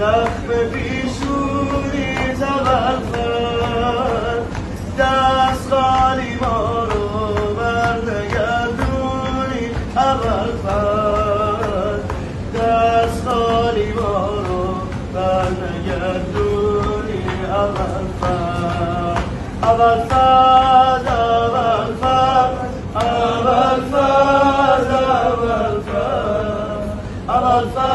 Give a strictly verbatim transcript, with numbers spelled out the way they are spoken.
زخم پیشونی زبل کرد دست خالی ما رو برنگردونی اول فرد دست خالی ما رو برنگردونی اول فرد اول فرد اول فرد اول فرد اول فرد اول فرد